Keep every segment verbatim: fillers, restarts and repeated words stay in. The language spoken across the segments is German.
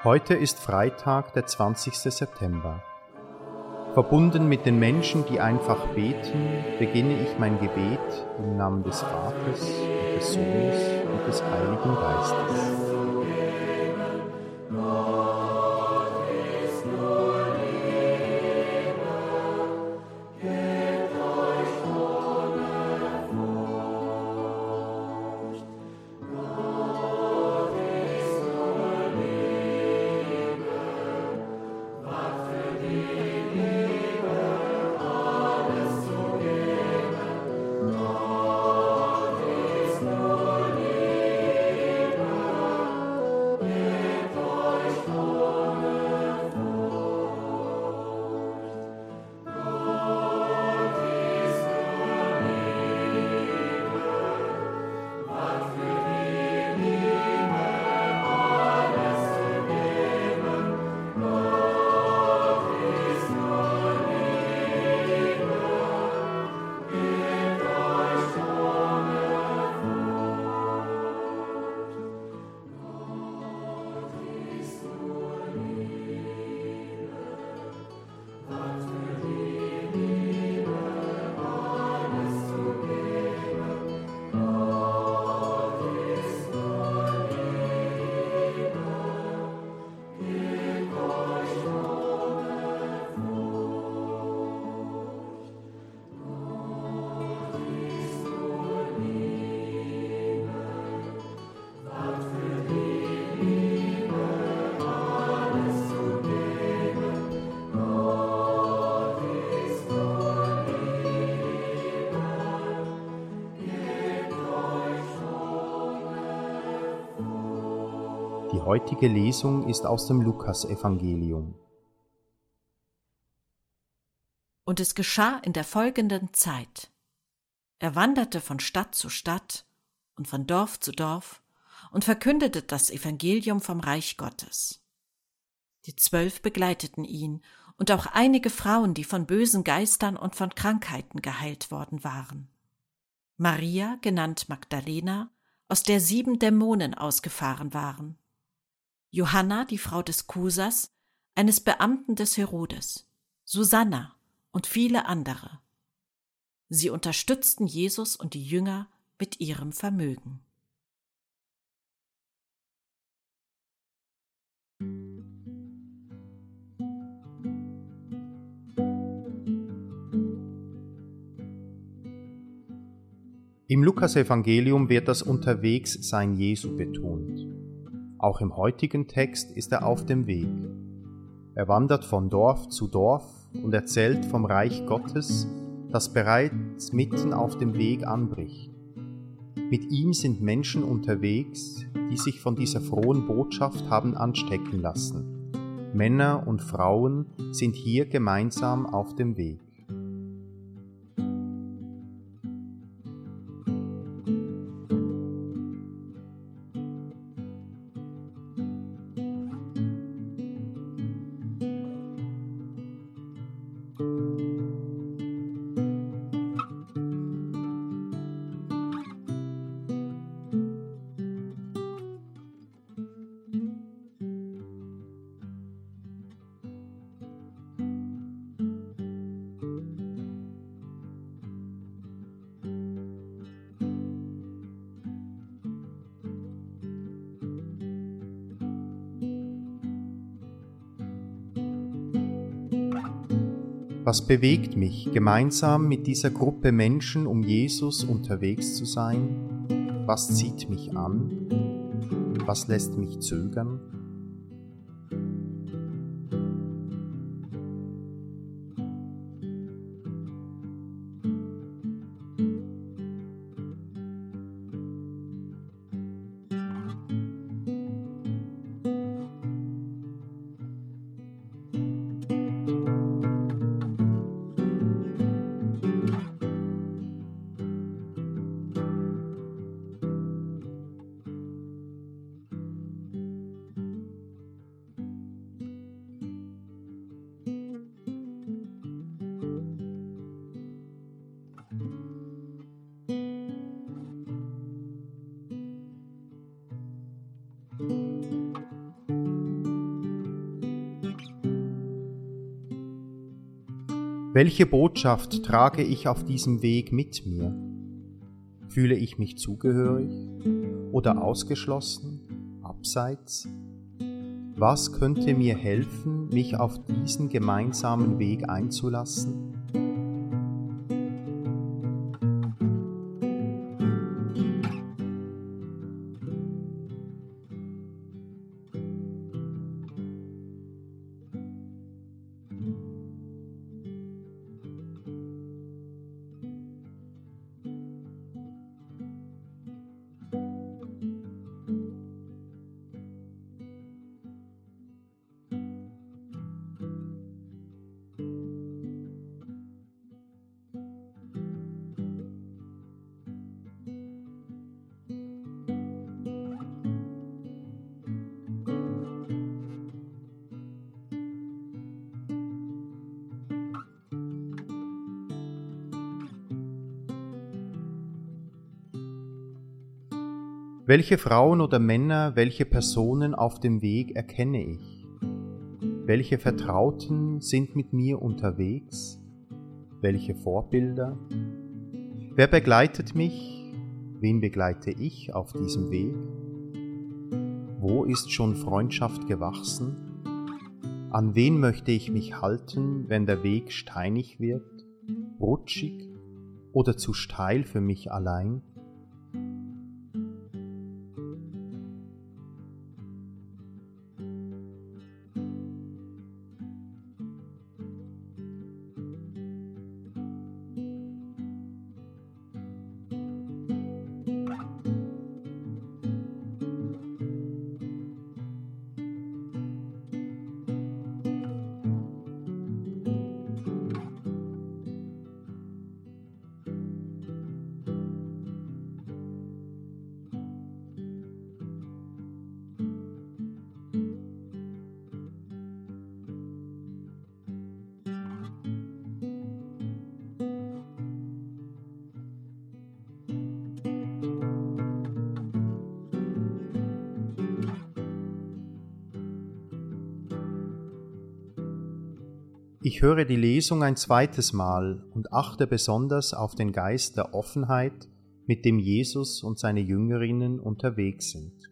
Heute ist Freitag, der zwanzigste September. Verbunden mit den Menschen, die einfach beten, beginne ich mein Gebet im Namen des Vaters und des Sohnes und des Heiligen Geistes. Die heutige Lesung ist aus dem Lukasevangelium. Und es geschah in der folgenden Zeit. Er wanderte von Stadt zu Stadt und von Dorf zu Dorf und verkündete das Evangelium vom Reich Gottes. Die Zwölf begleiteten ihn und auch einige Frauen, die von bösen Geistern und von Krankheiten geheilt worden waren. Maria, genannt Magdalena, aus der sieben Dämonen ausgefahren waren. Johanna, die Frau des Kusas, eines Beamten des Herodes, Susanna und viele andere. Sie unterstützten Jesus und die Jünger mit ihrem Vermögen. Im Lukasevangelium wird das Unterwegssein Jesu betont. Auch im heutigen Text ist er auf dem Weg. Er wandert von Dorf zu Dorf und erzählt vom Reich Gottes, das bereits mitten auf dem Weg anbricht. Mit ihm sind Menschen unterwegs, die sich von dieser frohen Botschaft haben anstecken lassen. Männer und Frauen sind hier gemeinsam auf dem Weg. Was bewegt mich, gemeinsam mit dieser Gruppe Menschen um Jesus unterwegs zu sein? Was zieht mich an? Was lässt mich zögern? Welche Botschaft trage ich auf diesem Weg mit mir? Fühle ich mich zugehörig oder ausgeschlossen, abseits? Was könnte mir helfen, mich auf diesen gemeinsamen Weg einzulassen? Welche Frauen oder Männer, welche Personen auf dem Weg erkenne ich? Welche Vertrauten sind mit mir unterwegs? Welche Vorbilder? Wer begleitet mich? Wen begleite ich auf diesem Weg? Wo ist schon Freundschaft gewachsen? An wen möchte ich mich halten, wenn der Weg steinig wird, rutschig oder zu steil für mich allein? Ich höre die Lesung ein zweites Mal und achte besonders auf den Geist der Offenheit, mit dem Jesus und seine Jüngerinnen unterwegs sind.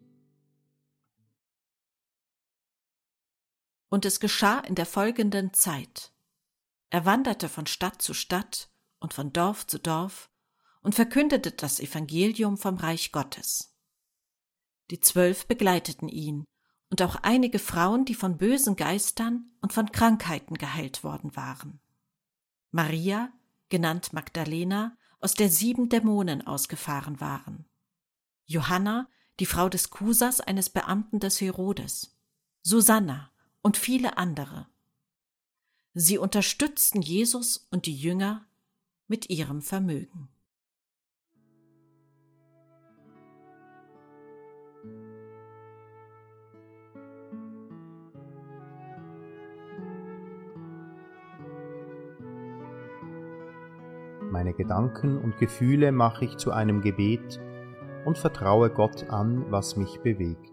Und es geschah in der folgenden Zeit. Er wanderte von Stadt zu Stadt und von Dorf zu Dorf und verkündete das Evangelium vom Reich Gottes. Die Zwölf begleiteten ihn, und auch einige Frauen, die von bösen Geistern und von Krankheiten geheilt worden waren. Maria, genannt Magdalena, aus der sieben Dämonen ausgefahren waren. Johanna, die Frau des Kusas, eines Beamten des Herodes. Susanna und viele andere. Sie unterstützten Jesus und die Jünger mit ihrem Vermögen. Meine Gedanken und Gefühle mache ich zu einem Gebet und vertraue Gott an, was mich bewegt.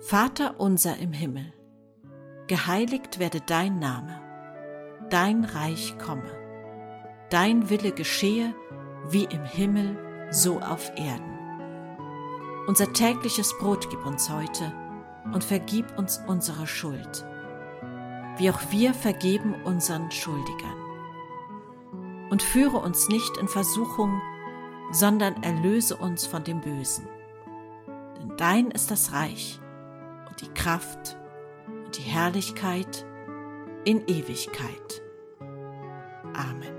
Vater unser im Himmel, geheiligt werde dein Name, dein Reich komme, dein Wille geschehe, wie im Himmel, so auf Erden. Unser tägliches Brot gib uns heute und vergib uns unsere Schuld, wie auch wir vergeben unseren Schuldigern. Und führe uns nicht in Versuchung, sondern erlöse uns von dem Bösen. Denn dein ist das Reich und die Kraft und die Herrlichkeit in Ewigkeit. Amen.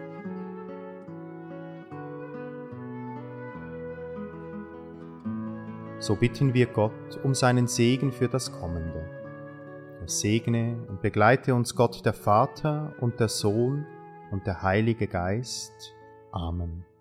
So bitten wir Gott um seinen Segen für das Kommende. Er segne und begleite uns Gott der Vater und der Sohn und der Heilige Geist. Amen.